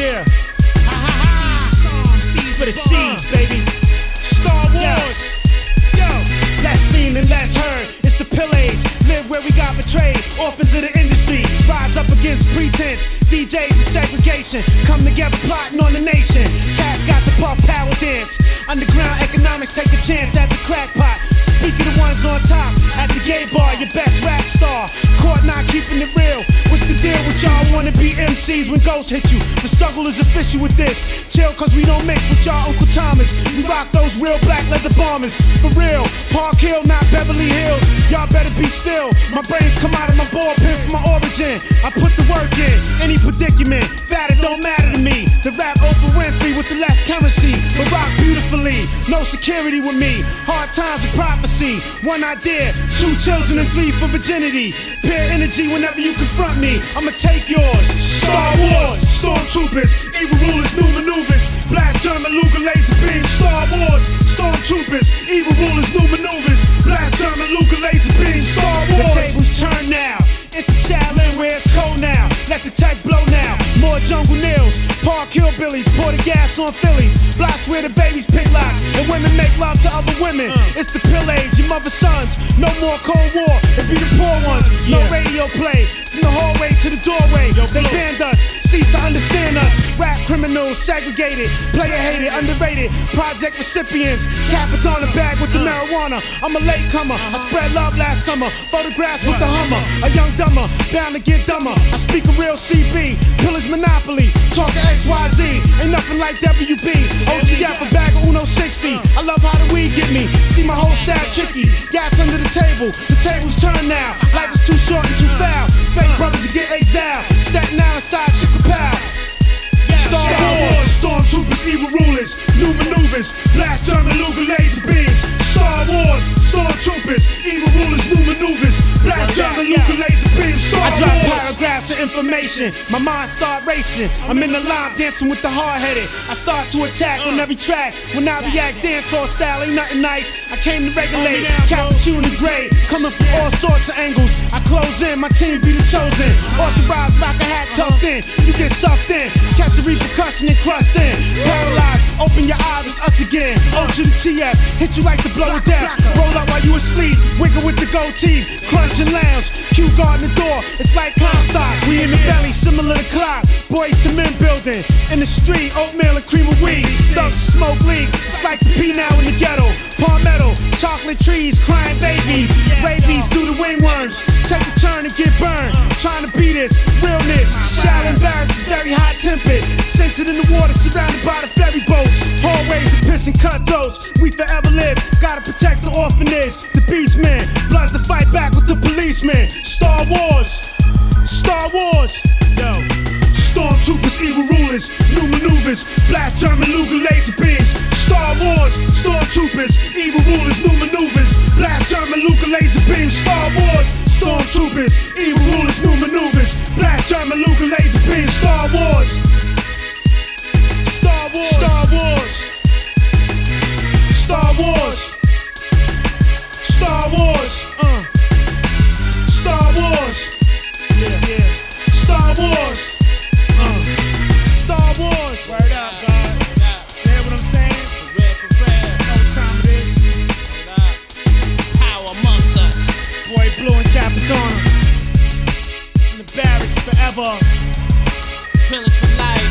Yeah. These for the seeds, baby. Star Wars. Yo, less seen and less heard. It's the pill age. Live where we got betrayed. Orphans of the industry. Rise up against pretense. DJs and segregation. Come together plotting on the nation. Cats got the puff power dance. Underground economics take a chance at the crackpot. Speak of the ones on top. At the gay bar, your best rap star. Caught not keeping it real. What's the deal with y'all wanna be MCs when ghosts hit you? The struggle is official with this. Chill cause we don't mix with y'all Uncle Thomas. We rock those real black leather bombers. For real, Park Hill, not Beverly Hills. Y'all better be still. My brains come out of my ballpen from my origin. I put the work in, any predicament. Fat, it don't matter to me. The rap Oprah Winfrey with the less currency. But rock beautifully, no security with me. Hard times and prophecy. One idea, 2 children and 3 for virginity. Peer energy whenever you confront me. I'ma take yours. Star Wars, stormtroopers, evil rulers, new maneuvers. Black German Luger laser beams. Star Wars, stormtroopers, evil rulers, new maneuvers. Black German Luger laser beams. Star Wars. The tables turn now. Into Shaolin where it's cold now. Let the tech blow now. More jungle nails. Park hillbillies. Pour the gas on Phillies. Blocks where the babies pick locks. And women make love to other women. It's the pill age. Your mother's sons. No more Cold War. It be the poor ones. No radio play. From the hallway to the doorway. They banned us. Cease to understand us. Rap criminals. Segregated. Player hated. Underrated. Project recipients. Capadonna bag with the marijuana. I'm a latecomer. I spread love last summer. Photographs with the Hummer. A young dumber. Bound to get dumber. I speak a real CB. Pillage monopoly. Talking XYZ. Ain't nothing like WB. OGF a bag of Uno 60. I love how the weed get me. See my whole style tricky. Gats under the table. The table's turned now. Life is too short and too foul. Fake brothers to get exiled. Staten Island side Chicapow. Star Wars, stormtroopers, evil rulers, new maneuvers, black German Luger laser beams. Star Wars, stormtroopers, evil rulers, new maneuvers, black German Luger laser beams. Star Wars. I drop paragraphs of information, my mind start racing. I'm in the line dancing with the hard-headed. I start to attack on every track. When I react, dancehall style ain't nothing nice. I came to regulate, cappuccino grade, coming from all sorts of angles. I close in, my team be the chosen. Authorized, rock a hat tucked in. You get sucked in, catch the repercussion and crushed in. Paralyzed, open your eyes, it's us again. O to the TF, hit you like the blow of death. Roll up while you asleep, wiggle with the goatee. Crunch and lounge, Q guard the door. It's like Comstock, we in the belly, similar to clock. Boys to men building, in the street, oatmeal and cream of weed. Thugs smoke leaks, it's like the P now in the ghetto. Palmetto, chocolate trees, crying babies. Rabies do the wingworms, take a turn and get burned. Trying to be this, realness. Shallow embarrassed is very hot tempered. Centered in the water, surrounded by the ferry boats. Hallways and piss and cutthroats. We forever live, gotta protect the orphanage. The beastmen, bloods to fight back with the policemen. Star Wars, Star Wars, yo. Stormtroopers, evil rulers, new maneuvers, black German Luger laser beams. Star Wars, stormtroopers, evil rulers, new maneuvers, black German Luger laser beams. Star Wars, stormtroopers, evil rulers, new maneuvers, black German Luger laser beams. Star Wars, Star Wars, Star Wars, Star Wars, Star Wars, Star Wars, yeah, Star Wars. Star Wars. Word up, God. You hear what I'm saying? For real. Know what time it is? Word up. Power amongst us. Boy Blue and Capadonna. In the barracks forever. Pillars for life.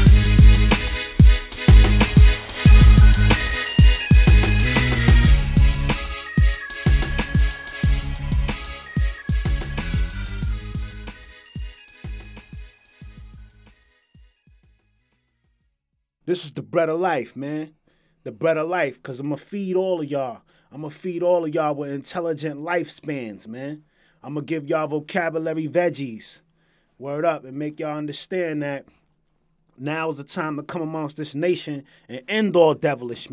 This is the bread of life, man. The bread of life, because I'm going to feed all of y'all. I'm going to feed all of y'all with intelligent lifespans, man. I'm going to give y'all vocabulary veggies. Word up, and make y'all understand that now is the time to come amongst this nation and end all devilish